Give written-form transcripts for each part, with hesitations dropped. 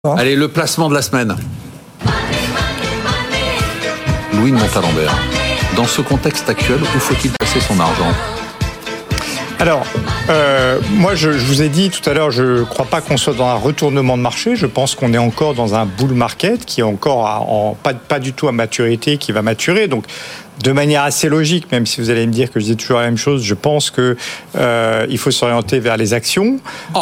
Allez, le placement de la semaine. Louis de Montalembert. Dans ce contexte actuel, où faut-il placer son argent ? Alors, moi, je vous ai dit tout à l'heure, je ne crois pas qu'on soit dans un retournement de marché. Je pense qu'on est encore dans un bull market qui est encore pas du tout à maturité, qui va maturer. Donc, de manière assez logique, même si vous allez me dire que je dis toujours la même chose, je pense que il faut s'orienter vers les actions.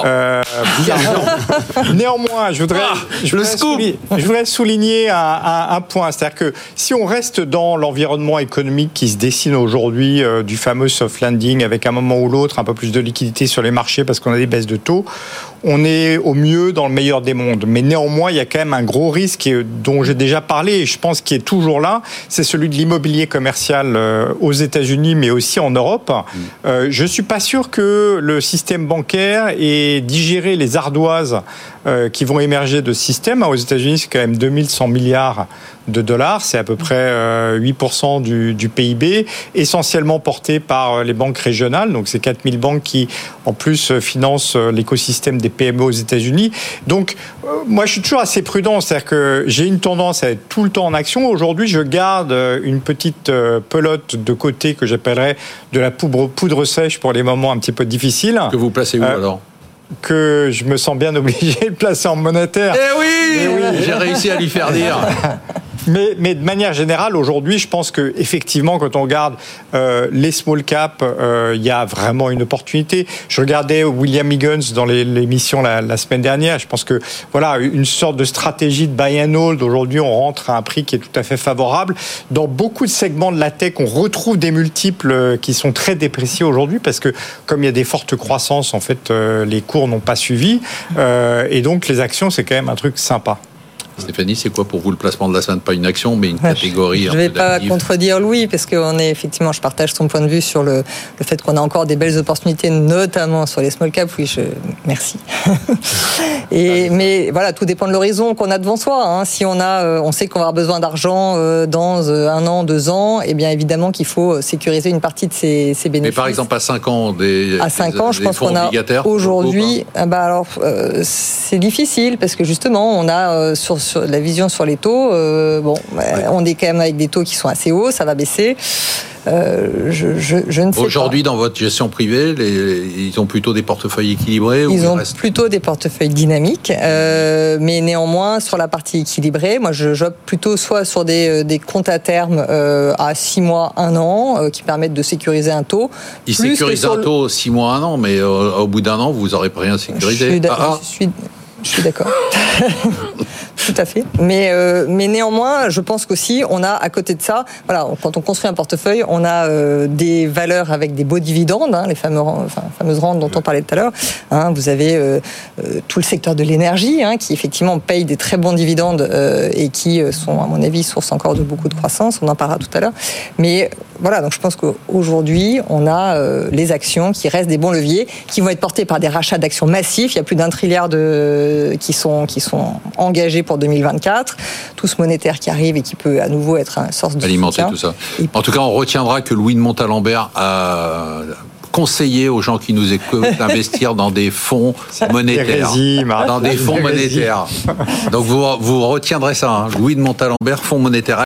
Néanmoins, je voudrais souligner un point, c'est-à-dire que si on reste dans l'environnement économique qui se dessine aujourd'hui, du fameux soft landing, avec un moment ou l'autre un peu plus de liquidité sur les marchés parce qu'on a des baisses de taux, on est au mieux dans le meilleur des mondes. Mais néanmoins, il y a quand même un gros risque dont j'ai déjà parlé et je pense qu'il est toujours là, c'est celui de l'immobilier commercial aux États-Unis, mais aussi en Europe. Je suis pas sûr que le système bancaire ait digéré les ardoises qui vont émerger de ce système. Aux États-Unis, c'est quand même 2100 milliards de dollars, c'est à peu près 8% du PIB, essentiellement porté par les banques régionales. Donc, c'est 4000 banques qui, en plus, financent l'écosystème des PME aux États-Unis. Donc, moi, je suis toujours assez prudent. C'est-à-dire que j'ai une tendance à être tout le temps en action. Aujourd'hui, je garde une petite pelote de côté que j'appellerais de la poudre sèche pour les moments un petit peu difficiles. Que vous placez où alors ? Que je me sens bien obligé de placer en monétaire. Eh oui, j'ai réussi à lui faire dire. Mais de manière générale, aujourd'hui, je pense que effectivement, quand on regarde les small caps, il y a vraiment une opportunité. Je regardais William Higgins dans l'émission la semaine dernière. Je pense que voilà, une sorte de stratégie de buy and hold. Aujourd'hui, on rentre à un prix qui est tout à fait favorable. Dans beaucoup de segments de la tech, on retrouve des multiples qui sont très dépréciés aujourd'hui parce que comme il y a des fortes croissances, en fait, les cours n'ont pas suivi. Et donc, les actions, c'est quand même un truc sympa. Stéphanie, c'est quoi pour vous le placement de la semaine ? Pas une action, mais une catégorie. Je ne vais pas contredire Louis, parce qu'on est effectivement, je partage son point de vue sur le fait qu'on a encore des belles opportunités, notamment sur les small caps. Oui, merci. Mais voilà, tout dépend de l'horizon qu'on a devant soi. Hein. Si on sait qu'on va avoir besoin d'argent dans 1 an, 2 ans, eh bien évidemment qu'il faut sécuriser une partie de ces bénéfices. Mais par exemple, à 5 ans, à 5 ans, je pense qu'on a aujourd'hui. C'est difficile parce que justement, on a sur la vision sur les taux, on est quand même avec des taux qui sont assez hauts, ça va baisser. Je ne sais Aujourd'hui, pas. dans votre gestion privée, ils ont plutôt des portefeuilles équilibrés ou ils ont plutôt des portefeuilles dynamiques, mais néanmoins, sur la partie équilibrée, moi, j'opte plutôt soit sur des comptes à terme à 6 mois, 1 an, qui permettent de sécuriser un taux. Ils sécurisent un taux 6 mois, 1 an, mais au bout d'1 an, vous n'aurez rien sécurisé. Je suis d'accord. Tout à fait. Mais néanmoins, je pense qu'aussi, on a à côté de ça, voilà, quand on construit un portefeuille, on a des valeurs avec des beaux dividendes, les fameuses rentes dont on parlait tout à l'heure. Vous avez tout le secteur de l'énergie, qui effectivement paye des très bons dividendes et qui sont, à mon avis, source encore de beaucoup de croissance. On en parlera tout à l'heure. Mais voilà, donc je pense qu'aujourd'hui, on a les actions qui restent des bons leviers, qui vont être portés par des rachats d'actions massifs. Il y a plus d'1 trilliard qui sont engagés pour 2024, tout ce monétaire qui arrive et qui peut à nouveau être une source de alimenter soutien. Tout ça. En tout cas, on retiendra que Louis de Montalembert a conseillé aux gens qui nous écoutent d'investir dans des fonds monétaires. Dans des fonds monétaires. Donc vous retiendrez ça, Louis de Montalembert, fonds monétaires.